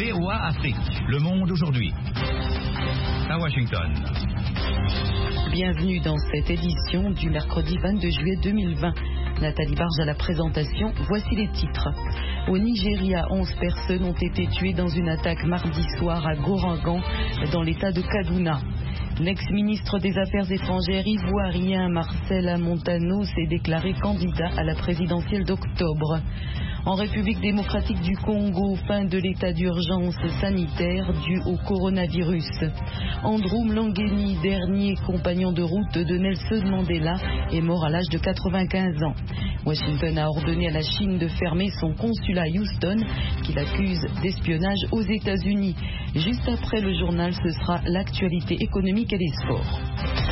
VOA Afrique. Le monde aujourd'hui. À Washington. Bienvenue dans cette édition du mercredi 22 juillet 2020. Nathalie Barge à la présentation. Voici les titres. Au Nigeria, 11 personnes ont été tuées dans une attaque mardi soir à Gorangan, dans l'état de Kaduna. L'ex-ministre des Affaires étrangères ivoirien Marcel Montano s'est déclaré candidat à la présidentielle d'octobre. En République démocratique du Congo, fin de l'état d'urgence sanitaire dû au coronavirus. Andrew Mlangeni, dernier compagnon de route de Nelson Mandela, est mort à l'âge de 95 ans. Washington a ordonné à la Chine de fermer son consulat à Houston, qu'il accuse d'espionnage aux États-Unis. Juste après le journal, ce sera l'actualité économique et les sports.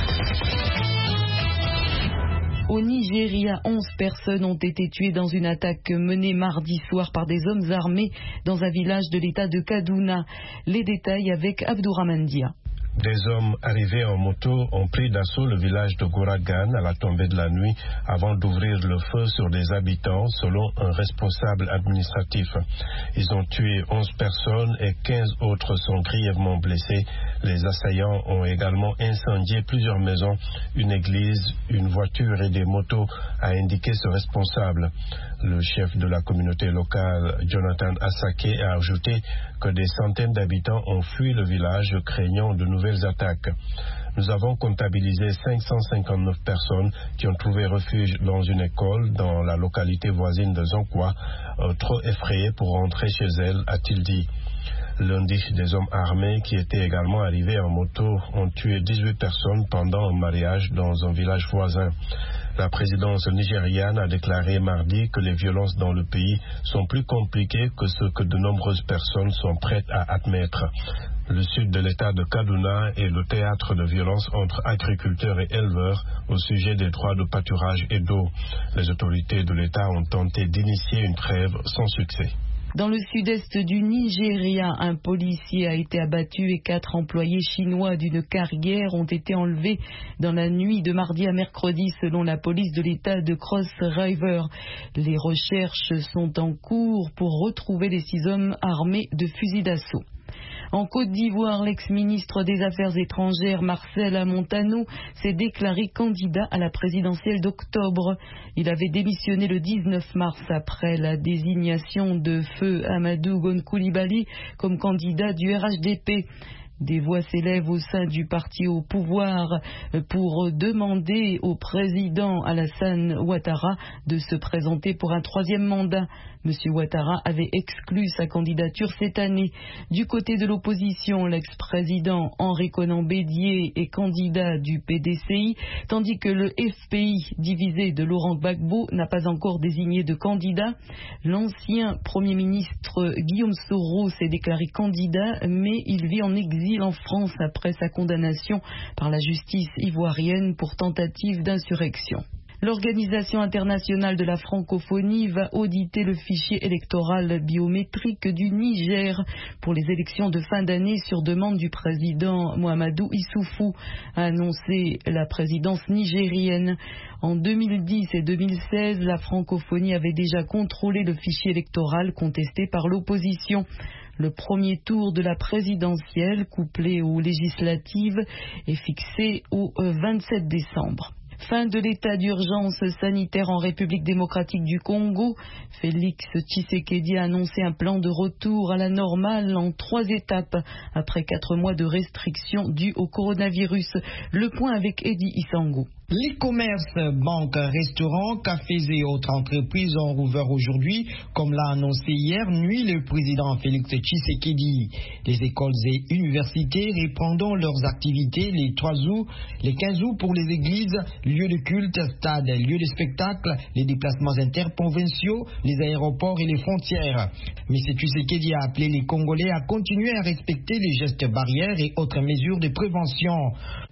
Au Nigeria, 11 personnes ont été tuées dans une attaque menée mardi soir par des hommes armés dans un village de l'état de Kaduna. Les détails avec Abdourahmane Dia. Des hommes arrivés en moto ont pris d'assaut le village de Goragan à la tombée de la nuit avant d'ouvrir le feu sur des habitants, selon un responsable administratif. Ils ont tué 11 personnes et 15 autres sont grièvement blessés. Les assaillants ont également incendié plusieurs maisons, une église, une voiture et des motos, a indiqué ce responsable. Le chef de la communauté locale, Jonathan Asake, a ajouté que des centaines d'habitants ont fui le village craignant de nouvelles attaques. Nous avons comptabilisé 559 personnes qui ont trouvé refuge dans une école dans la localité voisine de Zonkwa, trop effrayées pour rentrer chez elles, a-t-il dit. Lundi, des hommes armés qui étaient également arrivés en moto ont tué 18 personnes pendant un mariage dans un village voisin. La présidence nigériane a déclaré mardi que les violences dans le pays sont plus compliquées que ce que de nombreuses personnes sont prêtes à admettre. Le sud de l'état de Kaduna est le théâtre de violences entre agriculteurs et éleveurs au sujet des droits de pâturage et d'eau. Les autorités de l'état ont tenté d'initier une trêve sans succès. Dans le sud-est du Nigeria, un policier a été abattu et 4 employés chinois d'une carrière ont été enlevés dans la nuit de mardi à mercredi selon la police de l'état de Cross River. Les recherches sont en cours pour retrouver les 6 hommes armés de fusils d'assaut. En Côte d'Ivoire, l'ex-ministre des Affaires étrangères Marcel Montano s'est déclaré candidat à la présidentielle d'octobre. Il avait démissionné le 19 mars après la désignation de feu Amadou Gon Coulibaly comme candidat du RHDP. Des voix s'élèvent au sein du parti au pouvoir pour demander au président Alassane Ouattara de se présenter pour un 3e mandat. M. Ouattara avait exclu sa candidature cette année. Du côté de l'opposition, l'ex-président Henri Konan Bédié est candidat du PDCI, tandis que le FPI, divisé de Laurent Gbagbo, n'a pas encore désigné de candidat. L'ancien Premier ministre Guillaume Soro s'est déclaré candidat, mais il vit en exil en France après sa condamnation par la justice ivoirienne pour tentative d'insurrection. L'Organisation internationale de la francophonie va auditer le fichier électoral biométrique du Niger pour les élections de fin d'année sur demande du président Mahamadou Issoufou, a annoncé la présidence nigérienne. En 2010 et 2016, la francophonie avait déjà contrôlé le fichier électoral contesté par l'opposition. Le premier tour de la présidentielle, couplé aux législatives, est fixé au 27 décembre. Fin de l'état d'urgence sanitaire en République démocratique du Congo. Félix Tshisekedi a annoncé un plan de retour à la normale en 3 étapes après 4 mois de restrictions dues au coronavirus. Le point avec Eddie Isango. Les commerces, banques, restaurants, cafés et autres entreprises ont rouvert aujourd'hui, comme l'a annoncé hier nuit le président Félix Tshisekedi. Les écoles et universités reprendront leurs activités les 3 août, les 15 août pour les églises, lieux de culte, stades, lieux de spectacle, les déplacements interprovinciaux, les aéroports et les frontières. M. Tshisekedi a appelé les Congolais à continuer à respecter les gestes barrières et autres mesures de prévention.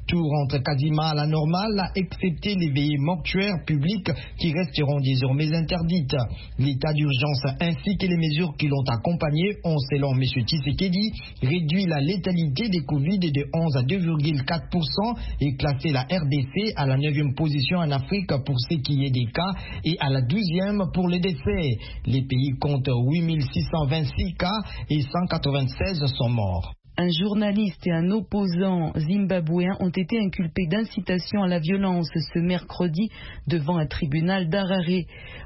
Tout rentre quasiment à la normale, excepté les veillées mortuaires publiques qui resteront désormais interdites. L'état d'urgence ainsi que les mesures qui l'ont accompagné ont, selon M. Tshisekedi, réduit la létalité des Covid de 11 à 2,4% et classé la RDC à la 9e position en Afrique pour ce qui est des cas et à la 12e pour les décès. Les pays comptent 8626 cas et 196 sont morts. Un journaliste et un opposant zimbabwéen ont été inculpés d'incitation à la violence ce mercredi devant un tribunal d'Harare.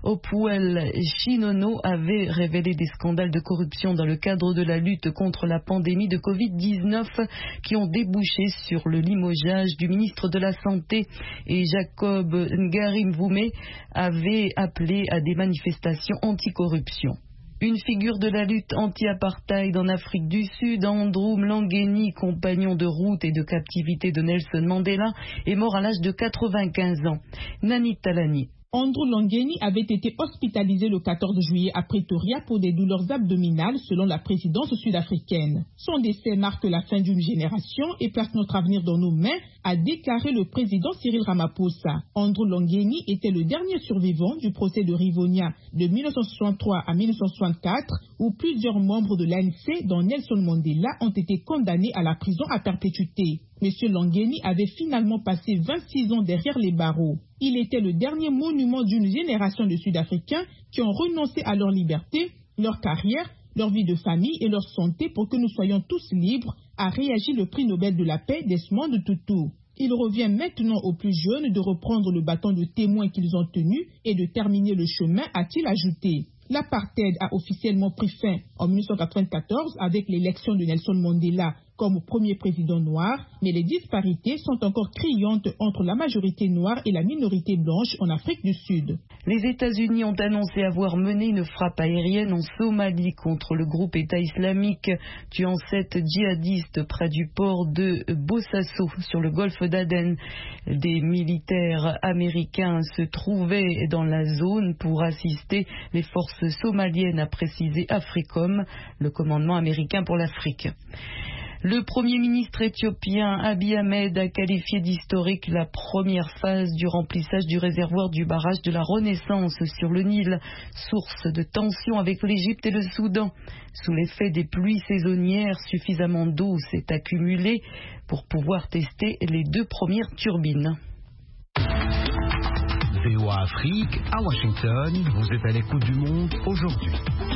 Opuel Chinono avait révélé des scandales de corruption dans le cadre de la lutte contre la pandémie de Covid-19 qui ont débouché sur le limogeage du ministre de la Santé, et Jacob Ngarimvume avait appelé à des manifestations anticorruption. Une figure de la lutte anti-apartheid en Afrique du Sud, Andrew Mlangeni, compagnon de route et de captivité de Nelson Mandela, est mort à l'âge de 95 ans. Nani Talani. Andrew Mlangeni avait été hospitalisé le 14 juillet à Pretoria pour des douleurs abdominales selon la présidence sud-africaine. Son décès marque la fin d'une génération et place notre avenir dans nos mains, a déclaré le président Cyril Ramaphosa. Andrew Mlangeni était le dernier survivant du procès de Rivonia de 1963 à 1964 où plusieurs membres de l'ANC, dont Nelson Mandela, ont été condamnés à la prison à perpétuité. M. Mlangeni avait finalement passé 26 ans derrière les barreaux. Il était le dernier monument d'une génération de Sud-Africains qui ont renoncé à leur liberté, leur carrière, leur vie de famille et leur santé pour que nous soyons tous libres, a réagi le prix Nobel de la paix Desmond Tutu. Il revient maintenant aux plus jeunes de reprendre le bâton de témoin qu'ils ont tenu et de terminer le chemin, a-t-il ajouté. L'apartheid a officiellement pris fin en 1994 avec l'élection de Nelson Mandela comme premier président noir, mais les disparités sont encore criantes entre la majorité noire et la minorité blanche en Afrique du Sud. Les États-Unis ont annoncé avoir mené une frappe aérienne en Somalie contre le groupe État islamique, tuant 7 djihadistes près du port de Bosaso sur le golfe d'Aden. Des militaires américains se trouvaient dans la zone pour assister les forces somaliennes, a précisé Africom, le commandement américain pour l'Afrique. Le Premier ministre éthiopien Abiy Ahmed a qualifié d'historique la première phase du remplissage du réservoir du barrage de la Renaissance sur le Nil, source de tensions avec l'Égypte et le Soudan. Sous l'effet des pluies saisonnières, suffisamment d'eau s'est accumulée pour pouvoir tester les 2 premières turbines. VOA Afrique, à Washington, vous êtes à l'écoute du monde aujourd'hui.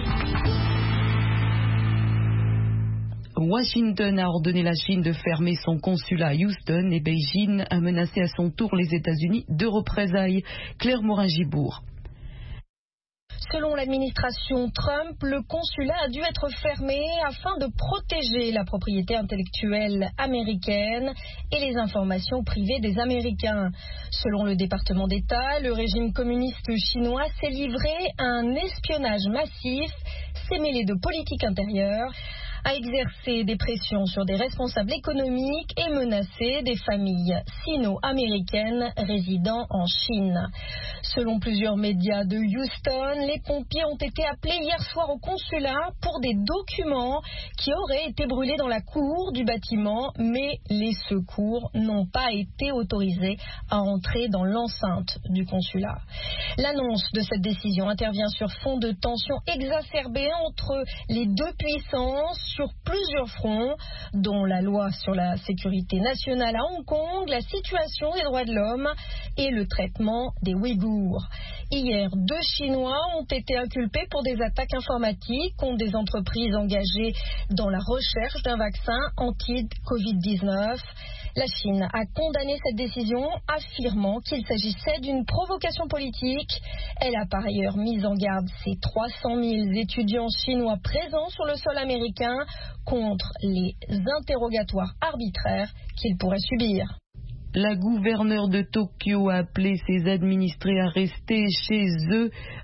Washington a ordonné la Chine de fermer son consulat à Houston et Beijing a menacé à son tour les États-Unis de représailles. Claire Morin-Gibourg. Selon l'administration Trump, le consulat a dû être fermé afin de protéger la propriété intellectuelle américaine et les informations privées des Américains. Selon le département d'État, le régime communiste chinois s'est livré à un espionnage massif, s'est mêlé de politique intérieure, a exercé des pressions sur des responsables économiques et menacé des familles sino-américaines résidant en Chine. Selon plusieurs médias de Houston, les pompiers ont été appelés hier soir au consulat pour des documents qui auraient été brûlés dans la cour du bâtiment, mais les secours n'ont pas été autorisés à entrer dans l'enceinte du consulat. L'annonce de cette décision intervient sur fond de tensions exacerbées entre les deux puissances sur plusieurs fronts, dont la loi sur la sécurité nationale à Hong Kong, la situation des droits de l'homme et le traitement des Ouïghours. Hier, 2 Chinois ont été inculpés pour des attaques informatiques contre des entreprises engagées dans la recherche d'un vaccin anti-Covid-19. La Chine a condamné cette décision, affirmant qu'il s'agissait d'une provocation politique. Elle a par ailleurs mis en garde ses 300 000 étudiants chinois présents sur le sol américain contre les interrogatoires arbitraires qu'ils pourraient subir. La gouverneure de Tokyo a appelé ses administrés à rester chez eux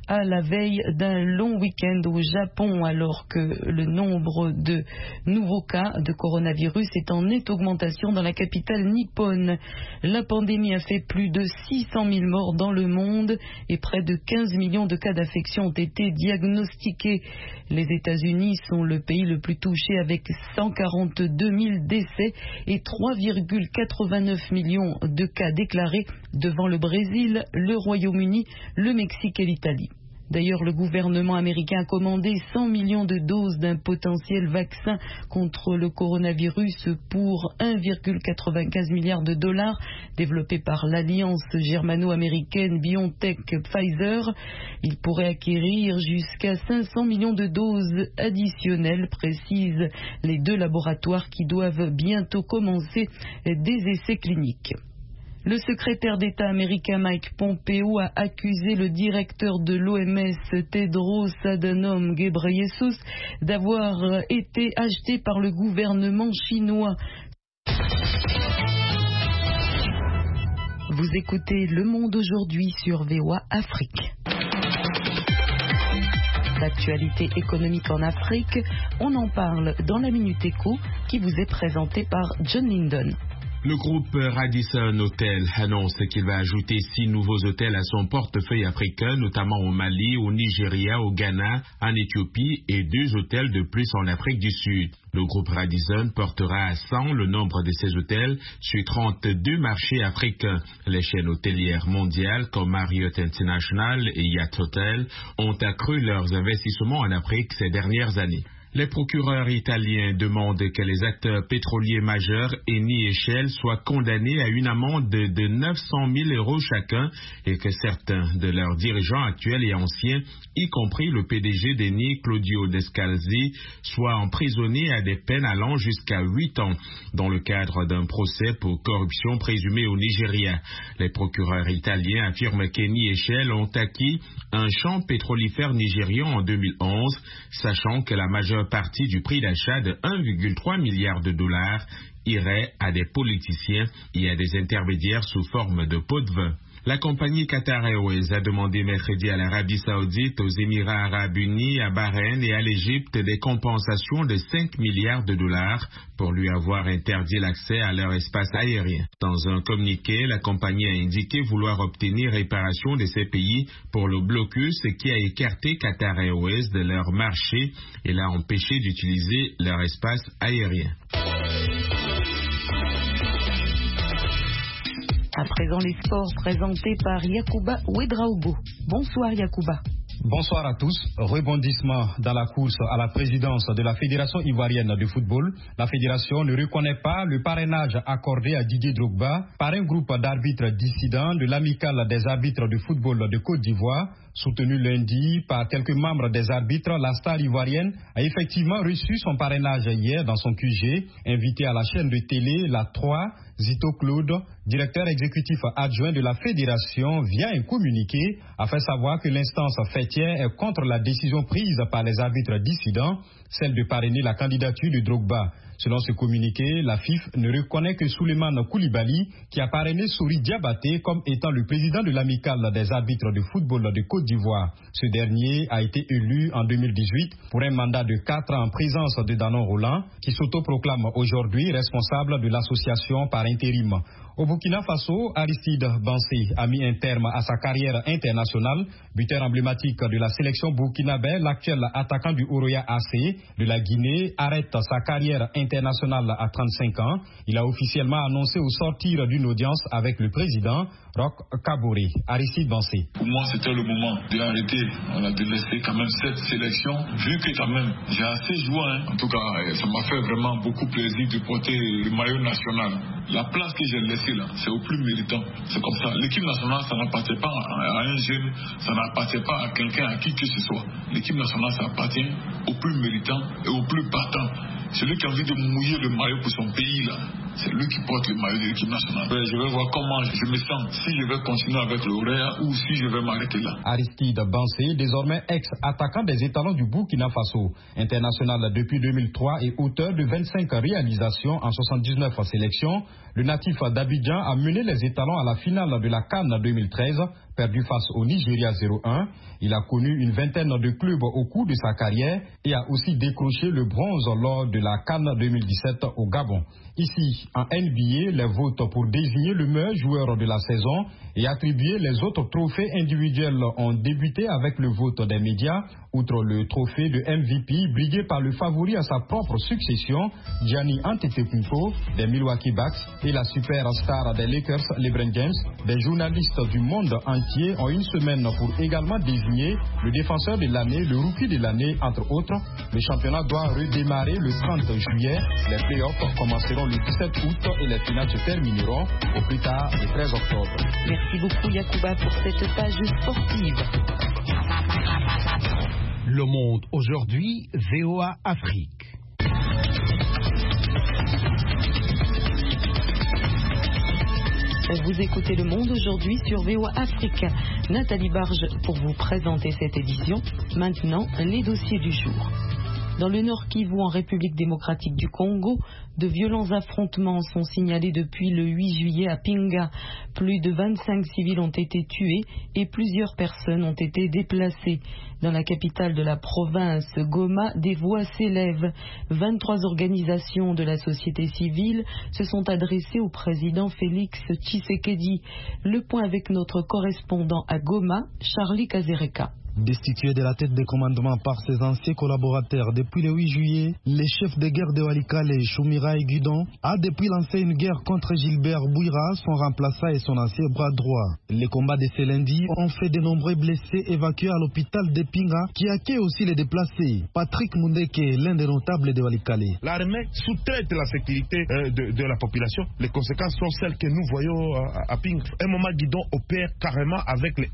à la veille d'un long week-end au Japon, alors que le nombre de nouveaux cas de coronavirus est en nette augmentation dans la capitale nippone. La pandémie a fait plus de 600 000 morts dans le monde et près de 15 millions de cas d'infection ont été diagnostiqués. Les États-Unis sont le pays le plus touché avec 142 000 décès et 3,89 millions de cas déclarés devant le Brésil, le Royaume-Uni, le Mexique et l'Italie. D'ailleurs, le gouvernement américain a commandé 100 millions de doses d'un potentiel vaccin contre le coronavirus pour 1,95 milliard de dollars développé par l'alliance germano-américaine BioNTech-Pfizer. Il pourrait acquérir jusqu'à 500 millions de doses additionnelles, précisent les deux laboratoires qui doivent bientôt commencer des essais cliniques. Le secrétaire d'État américain Mike Pompeo a accusé le directeur de l'OMS Tedros Adhanom Ghebreyesus d'avoir été acheté par le gouvernement chinois. Vous écoutez Le Monde aujourd'hui sur VOA Afrique. L'actualité économique en Afrique, on en parle dans la Minute Éco qui vous est présentée par John Linden. Le groupe Radisson Hotel annonce qu'il va ajouter 6 nouveaux hôtels à son portefeuille africain, notamment au Mali, au Nigeria, au Ghana, en Éthiopie et 2 hôtels de plus en Afrique du Sud. Le groupe Radisson portera à 100 le nombre de ses hôtels sur 32 marchés africains. Les chaînes hôtelières mondiales comme Marriott International et Yacht Hotel ont accru leurs investissements en Afrique ces dernières années. Les procureurs italiens demandent que les acteurs pétroliers majeurs, Eni et Shell, soient condamnés à une amende de 900 000 € chacun et que certains de leurs dirigeants actuels et anciens, y compris le PDG d'Eni, Claudio Descalzi, soient emprisonnés à des peines allant jusqu'à 8 ans dans le cadre d'un procès pour corruption présumée au Nigeria. Les procureurs italiens affirment qu'Eni et Shell ont acquis un champ pétrolifère nigérian en 2011, sachant que la majeure partie du prix d'achat de 1,3 milliard de dollars irait à des politiciens et à des intermédiaires sous forme de pots de vin. La compagnie Qatar Airways a demandé mercredi à l'Arabie Saoudite, aux Émirats Arabes Unis, à Bahreïn et à l'Égypte des compensations de 5 milliards de dollars pour lui avoir interdit l'accès à leur espace aérien. Dans un communiqué, la compagnie a indiqué vouloir obtenir réparation de ces pays pour le blocus qui a écarté Qatar Airways de leur marché et l'a empêché d'utiliser leur espace aérien. À présent, les sports présentés par Yacouba Ouedraogo. Bonsoir Yacouba. Bonsoir à tous. Rebondissement dans la course à la présidence de la Fédération ivoirienne de football. La fédération ne reconnaît pas le parrainage accordé à Didier Drogba par un groupe d'arbitres dissidents de l'amicale des arbitres de football de Côte d'Ivoire. Soutenu lundi par quelques membres des arbitres, la star ivoirienne a effectivement reçu son parrainage hier dans son QG. Invité à la chaîne de télé La 3, Zito Claude, directeur exécutif adjoint de la fédération, vient un communiqué a fait savoir que l'instance fêtière est contre la décision prise par les arbitres dissidents, celle de parrainer la candidature de Drogba. Selon ce communiqué, la FIF ne reconnaît que Souleymane Koulibaly, qui a parrainé Souri Diabaté comme étant le président de l'amicale des arbitres de football de Côte d'Ivoire. Ce dernier a été élu en 2018 pour un mandat de 4 ans en présence de Danon Roland, qui s'autoproclame aujourd'hui responsable de l'association par intérim. Au Burkina Faso, Aristide Bansé a mis un terme à sa carrière internationale. Buteur emblématique de la sélection burkinabé, l'actuel attaquant du Oroya AC de la Guinée arrête sa carrière internationale à 35 ans. Il a officiellement annoncé au sortir d'une audience avec le président Roch Kaboré. Aristide Bansé. Pour moi, c'était le moment d'arrêter, de laisser quand même cette sélection, vu que quand même j'ai assez joué. En tout cas, ça m'a fait vraiment beaucoup plaisir de porter le maillot national. La place que j'ai laissée là, c'est au plus méritant. C'est comme ça. L'équipe nationale, ça n'appartient pas à un jeune, ça n'appartient pas à quelqu'un, à qui que ce soit. L'équipe nationale, ça appartient au plus méritant et au plus battant. Celui qui a envie de mouiller le maillot pour son pays là. C'est lui qui porte le maillot de l'équipe nationale. Je vais voir comment je me sens, si je vais continuer avec le Orea ou si je vais m'arrêter là. Aristide Bansé, désormais ex-attaquant des étalons du Burkina Faso, international depuis 2003 et auteur de 25 réalisations en 79 sélections, le natif d'Abidjan a mené les étalons à la finale de la CAN 2013, perdu face au Nigeria 0-1. Il a connu une vingtaine de clubs au cours de sa carrière et a aussi décroché le bronze lors de la CAN 2017 au Gabon. Ici, en NBA, les votes pour désigner le meilleur joueur de la saison et attribuer les autres trophées individuels ont débuté avec le vote des médias. Outre le trophée de MVP, brigué par le favori à sa propre succession, Gianni Antetokounmpo des Milwaukee Bucks et la superstar des Lakers, LeBron James, des journalistes du monde entier ont une semaine pour également désigner le défenseur de l'année, le rookie de l'année, entre autres. Le championnat doit redémarrer le 30 juillet. Les playoffs commenceront le 17 août et les finales se termineront au plus tard le 13 octobre. Merci beaucoup Yacouba pour cette page sportive. Le Monde aujourd'hui, VOA Afrique. Vous écoutez Le Monde aujourd'hui sur VOA Afrique. Nathalie Barge pour vous présenter cette édition. Maintenant, les dossiers du jour. Dans le Nord Kivu, en République démocratique du Congo, de violents affrontements sont signalés depuis le 8 juillet à Pinga. Plus de 25 civils ont été tués et plusieurs personnes ont été déplacées. Dans la capitale de la province, Goma, des voix s'élèvent. 23 organisations de la société civile se sont adressées au président Félix Tshisekedi. Le point avec notre correspondant à Goma, Charlie Kazereka. Destitué de la tête de commandement par ses anciens collaborateurs depuis le 8 juillet, le chef de guerre de Walikale, Choumira Guidon, a depuis lancé une guerre contre Gilbert Bouira, son remplaçant et son ancien bras droit. Les combats de ce lundi ont fait de nombreux blessés évacués à l'hôpital de Pinga, qui accueille aussi les déplacés. Patrick Mundeke, l'un des notables de Walikale. L'armée sous-traite la sécurité de la population. Les conséquences sont celles que nous voyons à Pinga. Un moment, Guidon opère carrément avec les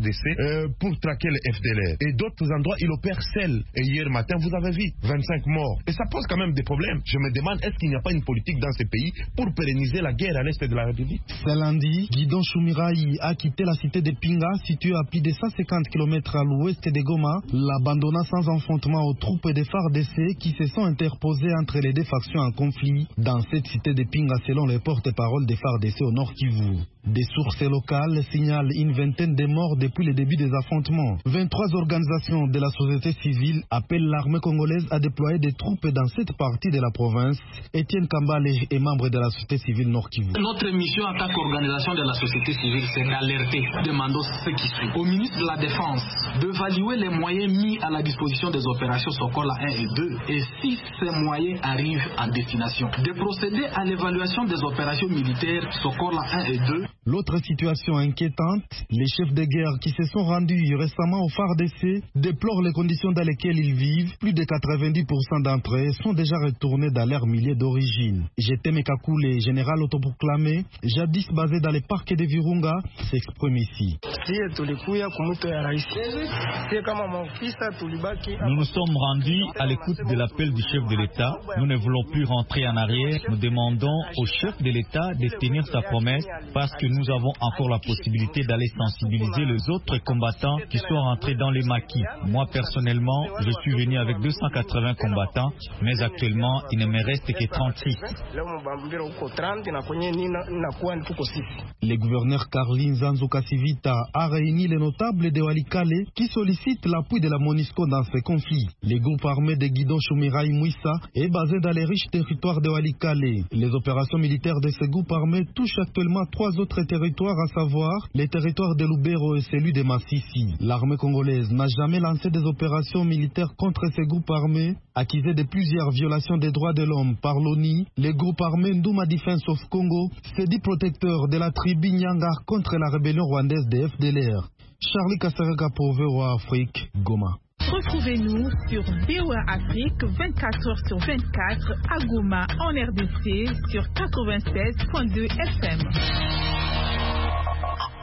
FARDC pour traquer les FDLR. Et d'autres endroits, il opère seul. Et hier matin, vous avez vu, 25 morts. Et ça pose quand même des problèmes. Je me demande, est-ce qu'il n'y a pas une politique dans ces pays pour pérenniser la guerre à l'est de la République? Ce lundi, Guidon Choumiraï a quitté la cité de Pinga, située à plus de 150 km à l'ouest de Goma, l'abandonnant sans affrontement aux troupes des FARDC qui se sont interposées entre les deux factions en conflit dans cette cité de Pinga, selon les porte-parole des FARDC au Nord Kivu. Des sources locales signalent une vingtaine de morts depuis le début des affrontements. 23 organisations de la société civile appellent l'armée congolaise à déployer des troupes dans cette partie de la province. Étienne Kambale est membre de la société civile Nord Kivu. Notre mission en tant qu'organisation de la société civile, c'est d'alerter, demandons ce qui suit au ministre de la Défense d'évaluer les moyens mis à la disposition des opérations Sokola 1 et 2 et si ces moyens arrivent en destination, de procéder à l'évaluation des opérations militaires Sokola 1 et 2. L'autre situation inquiétante, les chefs de guerre qui se sont rendus récemment au FARDC déplorent les conditions dans lesquelles ils vivent. Plus de 90% d'entre eux sont déjà retournés dans leur milieu d'origine. Jeteme Kakule, général autoproclamé, jadis basé dans les parcs de Virunga, s'exprime ici. Nous nous sommes rendus à l'écoute de l'appel du chef de l'État. Nous ne voulons plus rentrer en arrière. Nous demandons au chef de l'État de tenir sa promesse parce que nous avons encore la possibilité d'aller sensibiliser les autres combattants qui sont rentrés dans les maquis. Moi, personnellement, je suis venu avec 280 combattants, mais actuellement, il ne me reste que 36. Le gouverneur Carlin Zanzouka-Sivita a réuni les notables de Walikale qui sollicitent l'appui de la MONUSCO dans ce conflit. Le groupe armé de Guidon Choumiraï Mouissa est basé dans les riches territoires de Walikale. Les opérations militaires de ce groupe armé touchent actuellement 3 autres territoires, à savoir les territoires de Lubero et celui de Massissi. L'armée congolaise n'a jamais lancé des opérations militaires contre ces groupes armés, accusés de plusieurs violations des droits de l'homme par l'ONU. Le groupe armé Ndouma Defense of Congo s'est dit protecteur de la tribu Nyanga contre la rébellion rwandaise des FDLR. Charlie Kasserega pour VOA Afrique, Goma. Retrouvez-nous sur VOA Afrique 24h sur 24 à Goma en RDC sur 96.2 FM.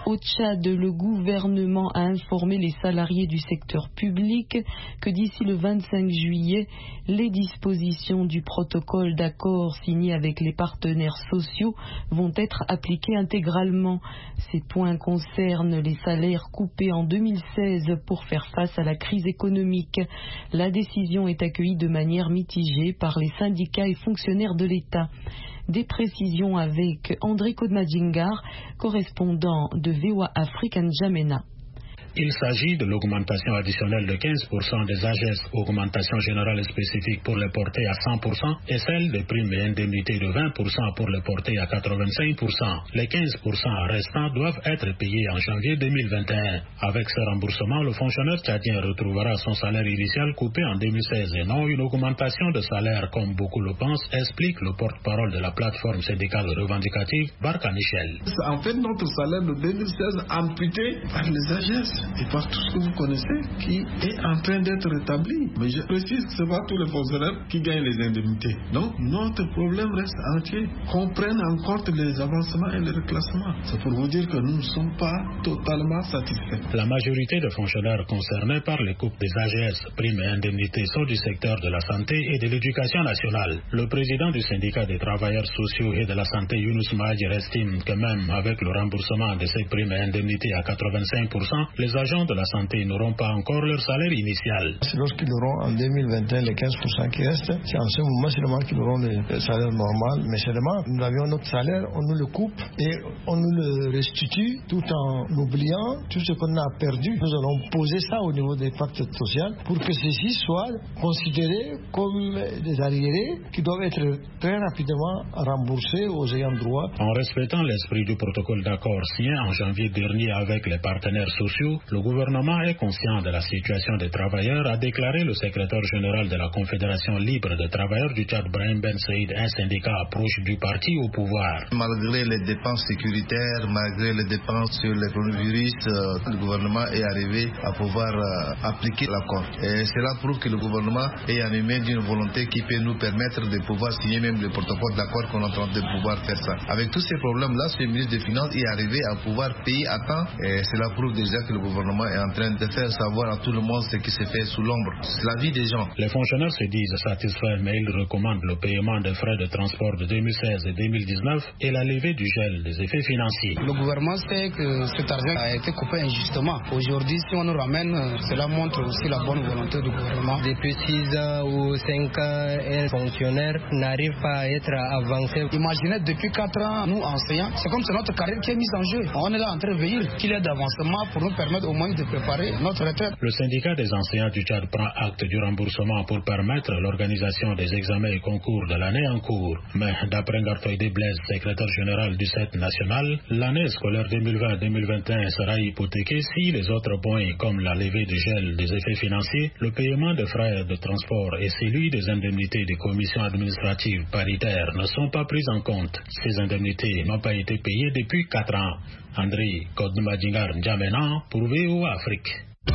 Au Tchad, le gouvernement a informé les salariés du secteur public que d'ici le 25 juillet, les dispositions du protocole d'accord signé avec les partenaires sociaux vont être appliquées intégralement. Ces points concernent les salaires coupés en 2016 pour faire face à la crise économique. La décision est accueillie de manière mitigée par les syndicats et fonctionnaires de l'État. Des précisions avec André Kodmadjingar, correspondant de VOA Afrique en N'Djamena. Il s'agit de l'augmentation additionnelle de 15% des AGS, augmentation générale spécifique pour les porter à 100% et celle des primes et indemnités de 20% pour les porter à 85%. Les 15% restants doivent être payés en janvier 2021. Avec ce remboursement, le fonctionnaire tchadien retrouvera son salaire initial coupé en 2016 et non une augmentation de salaire comme beaucoup le pensent, explique le porte-parole de la plateforme syndicale revendicative, Barka Michel. En fait, notre salaire de 2016 amputé par les AGS et par tout ce que vous connaissez qui est en train d'être rétabli. Mais je précise que ce n'est pas tous les fonctionnaires qui gagnent les indemnités. Donc notre problème reste entier. Qu'on prenne en compte les avancements et les reclassements. C'est pour vous dire que nous ne sommes pas totalement satisfaits. La majorité des fonctionnaires concernés par les coupes des AGS, primes et indemnités sont du secteur de la santé et de l'éducation nationale. Le président du syndicat des travailleurs sociaux et de la santé, Younous Mahadjer, estime que même avec le remboursement de ces primes et indemnités à 85%, les agents de la santé n'auront pas encore leur salaire initial. Lorsqu'ils auront en 2021 les 15% qui restent, c'est en ce moment seulement qu'ils auront le salaire normal. Mais seulement, nous avions notre salaire, on nous le coupe et on nous le restitue tout en oubliant tout ce qu'on a perdu. Nous allons poser ça au niveau des pactes sociaux pour que ceci soit considéré comme des arriérés qui doivent être très rapidement remboursés aux ayants droit. En respectant l'esprit du protocole d'accord signé en janvier dernier avec les partenaires sociaux, le gouvernement est conscient de la situation des travailleurs, a déclaré le secrétaire général de la Confédération libre des travailleurs du Tchad, Brahim Ben Saïd, un syndicat proche du parti au pouvoir. Malgré les dépenses sécuritaires, malgré les dépenses sur le coronavirus, le gouvernement est arrivé à pouvoir appliquer l'accord. Et cela prouve que le gouvernement est animé d'une volonté qui peut nous permettre de pouvoir signer même le protocole d'accord qu'on est en train de pouvoir faire ça. Avec tous ces problèmes-là, le ministre des Finances est arrivé à pouvoir payer à temps. Et cela prouve déjà que le gouvernement est en train de faire savoir à tout le monde ce qui se fait sous l'ombre. C'est la vie des gens. Les fonctionnaires se disent satisfaits, mais ils recommandent le paiement des frais de transport de 2016 et 2019 et la levée du gel des effets financiers. Le gouvernement sait que cet argent a été coupé injustement. Aujourd'hui, si on nous ramène, cela montre aussi la bonne volonté du gouvernement. Depuis 6 ou 5 ans, un fonctionnaire n'arrive pas à être avancé. Imaginez, depuis 4 ans, nous enseignants, c'est comme si notre carrière qui est mise en jeu. On est là en train de veiller qu'il y ait d'avancement pour nous permettre au moins de préparer notre retraite. Le syndicat des enseignants du Tchad prend acte du remboursement pour permettre l'organisation des examens et concours de l'année en cours. Mais d'après Ngartoïde Blaise, secrétaire général du CET national, l'année scolaire 2020-2021 sera hypothéquée si les autres points comme la levée du gel des effets financiers, le paiement de frais de transport et celui des indemnités des commissions administratives paritaires ne sont pas prises en compte. Ces indemnités n'ont pas été payées depuis 4 ans. André Kodmadjingar N'Djamena pour VOA Afrique.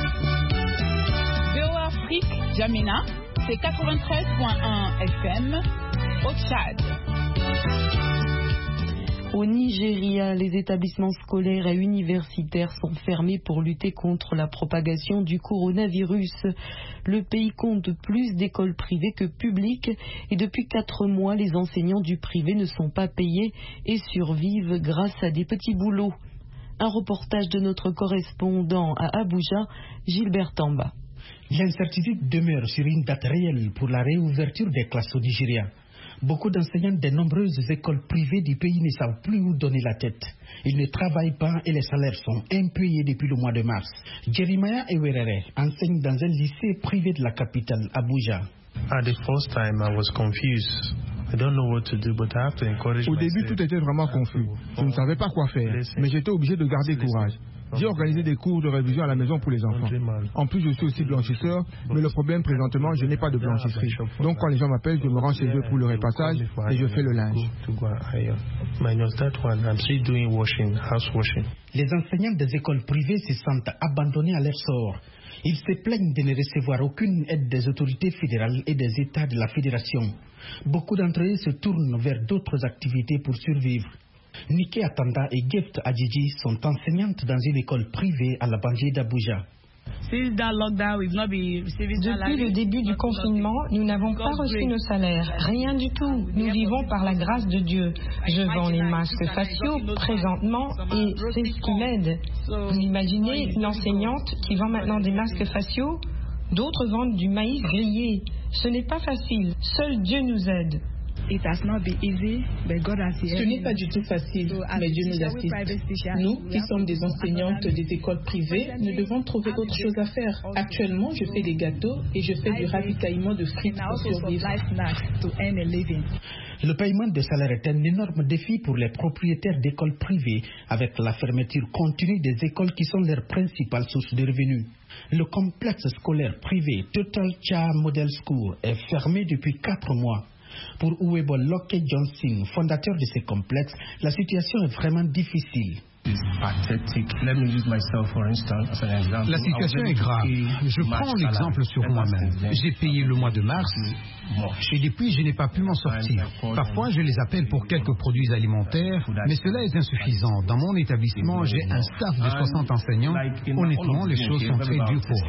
VOA Afrique, N'Djamena, c'est 93.1 FM au Tchad. Au Nigeria, les établissements scolaires et universitaires sont fermés pour lutter contre la propagation du coronavirus. Le pays compte plus d'écoles privées que publiques et depuis 4 mois, les enseignants du privé ne sont pas payés et survivent grâce à des petits boulots. Un reportage de notre correspondant à Abuja, Gilbert Tamba. L'incertitude demeure sur une date réelle pour la réouverture des classes au Nigeria. Beaucoup d'enseignants des nombreuses écoles privées du pays ne savent plus où donner la tête. Ils ne travaillent pas et les salaires sont impayés depuis le mois de mars. Jeremiah Ewerere enseigne dans un lycée privé de la capitale, Abuja. At the first time, I was confused. I don't know what to do, but I have to encourage myself. Au début, tout était vraiment confus. Je ne savais pas quoi faire, mais j'étais obligé de garder courage. J'ai organisé des cours de révision à la maison pour les enfants. En plus, je suis aussi blanchisseur, mais le problème présentement, je n'ai pas de blanchisserie. Donc, quand les gens m'appellent, je me rends chez eux pour le repassage et je fais le linge. Les enseignants des écoles privées se sentent abandonnés à leur sort. Ils se plaignent de ne recevoir aucune aide des autorités fédérales et des États de la fédération. Beaucoup d'entre eux se tournent vers d'autres activités pour survivre. Nike Atanda et Gift Adjidji sont enseignantes dans une école privée à la banlieue d'Abuja. Depuis le début du confinement, nous n'avons pas reçu nos salaires, rien du tout. Nous vivons par la grâce de Dieu. Je vends les masques faciaux présentement et c'est ce qui m'aide. Vous imaginez une enseignante qui vend maintenant des masques faciaux? D'autres vendent du maïs grillé. Ce n'est pas facile. Seul Dieu nous aide. Ce n'est pas du tout facile, mais Dieu nous assiste. Nous, qui sommes des enseignantes des écoles privées, nous devons trouver autre chose à faire. Actuellement, je fais des gâteaux et je fais du ravitaillement de frites pour survivre. Le paiement des salaires est un énorme défi pour les propriétaires d'écoles privées, avec la fermeture continue des écoles qui sont leurs principales sources de revenus. Le complexe scolaire privé Total Cha Model School est fermé depuis 4 mois. Pour Uwebo Loke Johnson, fondateur de ce complexe, la situation est vraiment difficile. La situation est grave. Je prends l'exemple sur moi-même. J'ai payé le mois de mars et depuis je n'ai pas pu m'en sortir. Parfois je les appelle pour quelques produits alimentaires, mais cela est insuffisant. Dans mon établissement, j'ai un staff de 60 enseignants. Honnêtement, les choses sont très dures pour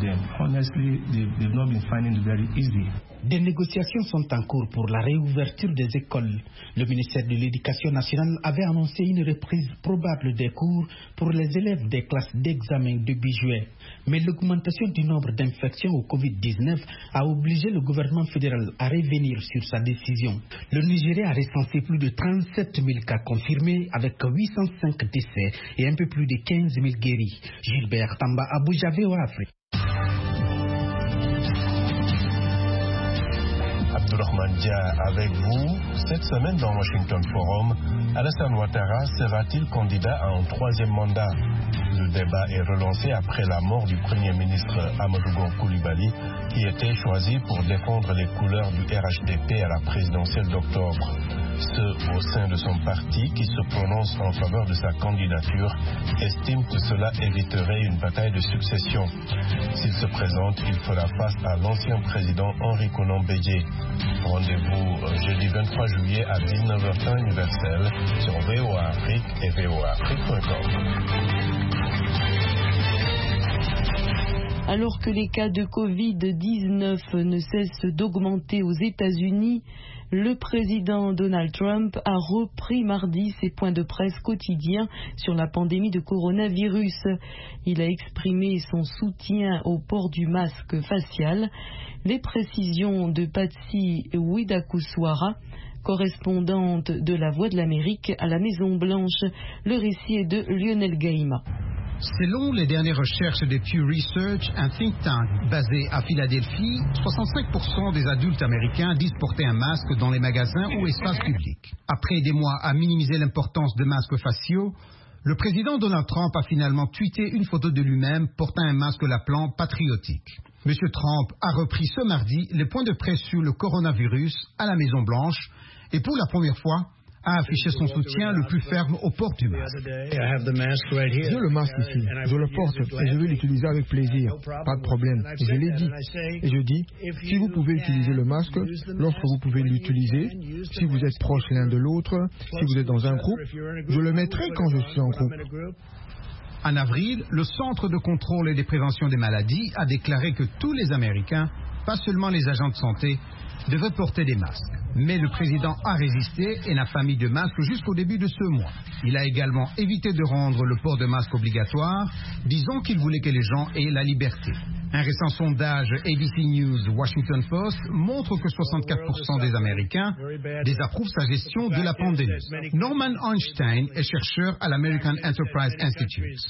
eux. Des négociations sont en cours pour la réouverture des écoles. Le ministère de l'Éducation nationale avait annoncé une reprise probable des cours pour les élèves des classes d'examen début juillet. Mais l'augmentation du nombre d'infections au Covid-19 a obligé le gouvernement fédéral à revenir sur sa décision. Le Nigeria a recensé plus de 37 000 cas confirmés avec 805 décès et un peu plus de 15 000 guéris. Gilbert Tamba, Abuja, VOA Afrique. Abdourahmane Dia avec vous. Cette semaine dans Washington Forum, Alassane Ouattara sera-t-il candidat à un 3e mandat? Le débat est relancé après la mort du Premier ministre Amadou Gon Coulibaly, qui était choisi pour défendre les couleurs du RHDP à la présidentielle d'octobre. Ceux au sein de son parti qui se prononcent en faveur de sa candidature estiment que cela éviterait une bataille de succession. S'il se présente, il fera face à l'ancien président Henri Konan Bédié. Rendez-vous jeudi 23 juillet à 19h temps universel sur VOA Afrique et voaafrique.com. Alors que les cas de Covid-19 ne cessent d'augmenter aux États-Unis, le président Donald Trump a repris mardi ses points de presse quotidiens sur la pandémie de coronavirus. Il a exprimé son soutien au port du masque facial. Les précisions de Patsy Widakuswara, correspondante de La Voix de l'Amérique à la Maison-Blanche. Le récit est de Lionel Gaïma. Selon les dernières recherches de Pew Research, un think tank basé à Philadelphie, 65% des adultes américains disent porter un masque dans les magasins ou espaces publics. Après des mois à minimiser l'importance de masques faciaux, le président Donald Trump a finalement tweeté une photo de lui-même portant un masque l'appelant patriotique. M. Trump a repris ce mardi les points de presse sur le coronavirus à la Maison-Blanche et pour la première fois, a affiché son soutien le plus ferme au port du masque. J'ai le masque ici, je le porte et je vais l'utiliser avec plaisir, pas de problème. Et je l'ai dit. Et je dis, si vous pouvez utiliser le masque, lorsque vous pouvez l'utiliser, si vous êtes proches l'un de l'autre, si vous êtes dans un groupe, je le mettrai quand je suis en groupe. En avril, le Centre de contrôle et de prévention des maladies a déclaré que tous les Américains, pas seulement les agents de santé, devaient porter des masques. Mais le président a résisté et n'a pas mis de masque jusqu'au début de ce mois. Il a également évité de rendre le port de masque obligatoire, disant qu'il voulait que les gens aient la liberté. Un récent sondage ABC News Washington Post montre que 64% des Américains désapprouvent sa gestion de la pandémie. Norman Einstein est chercheur à l'American Enterprise Institute.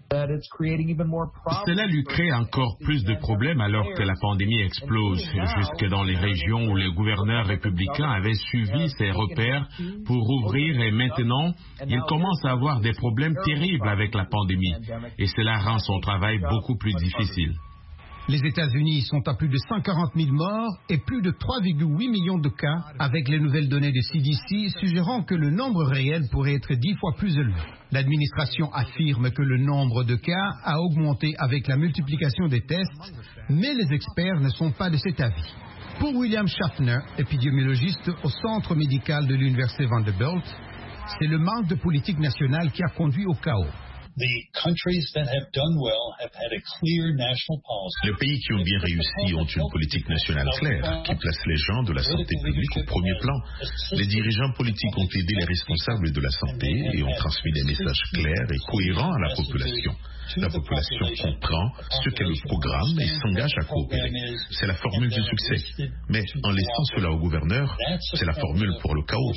Cela lui crée encore plus de problèmes alors que la pandémie explose, jusque dans les régions où les gouverneurs républicains avaient suivi ses repères pour ouvrir et maintenant, il commence à avoir des problèmes terribles avec la pandémie et cela rend son travail beaucoup plus difficile. Les États-Unis sont à plus de 140 000 morts et plus de 3,8 millions de cas, avec les nouvelles données de CDC suggérant que le nombre réel pourrait être 10 fois plus élevé. L'administration affirme que le nombre de cas a augmenté avec la multiplication des tests, mais les experts ne sont pas de cet avis. Pour William Schaffner, épidémiologiste au centre médical de l'Université Vanderbilt, C'est le manque de politique nationale qui a conduit au chaos. Les pays qui ont bien réussi ont une politique nationale claire, qui place les gens de la santé publique au premier plan. Les dirigeants politiques ont aidé les responsables de la santé et ont transmis des messages clairs et cohérents à la population. La population comprend ce qu'est le programme et s'engage à coopérer. C'est la formule du succès. Mais en laissant cela aux gouverneurs, c'est la formule pour le chaos.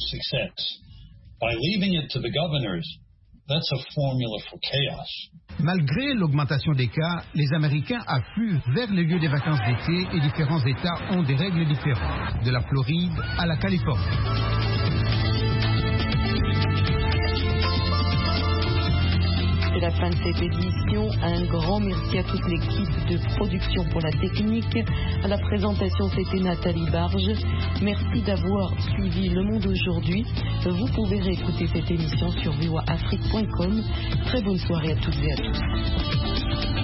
Malgré l'augmentation des cas, les Américains affluent vers les lieux des vacances d'été et différents États ont des règles différentes, de la Floride à la Californie. C'est la fin de cette édition. Un grand merci à toute l'équipe de production pour la technique. À la présentation, c'était Nathalie Barge. Merci d'avoir suivi Le Monde aujourd'hui. Vous pouvez réécouter cette émission sur voaafrique.com. Très bonne soirée à toutes et à tous.